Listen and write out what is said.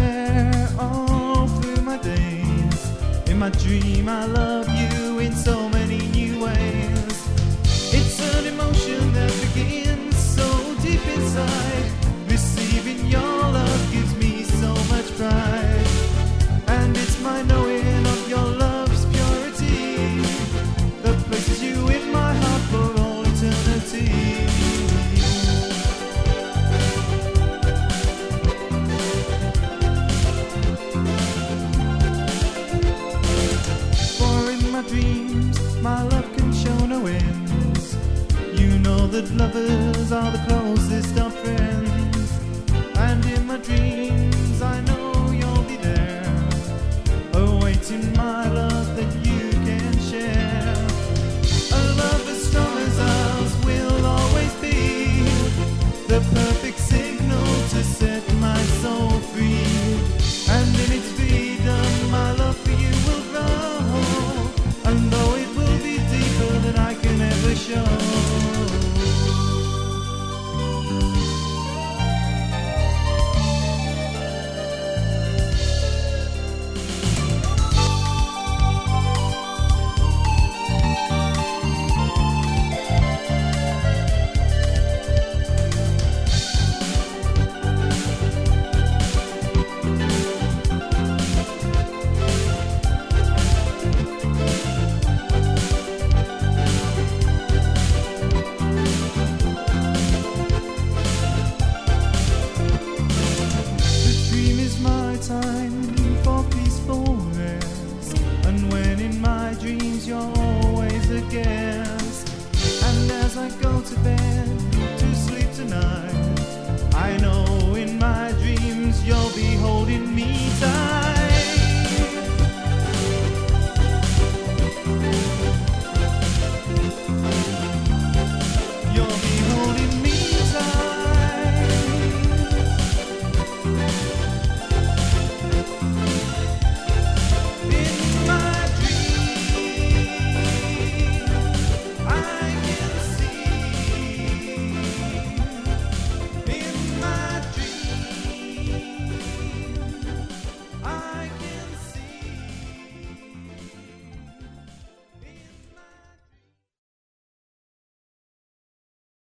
there all through my days. In my dream I love you in so many new ways. It's an emotion that begins so deep inside. Receiving your love gives me so much pride. And it's my knowing of your love's purity that places you in my heart for all eternity. Dreams, my love can show no ends. You know that lovers are the closest of friends. And in my dreams I know you'll be there, awaiting my love that you can share. A love as strong as ours will always be the perfect signal to set my soul free. And in its freedom my love for you will grow. And though it will be deeper than I can ever show. Time for peaceful rest, and when in my dreams you're always a guest. And as I go to bed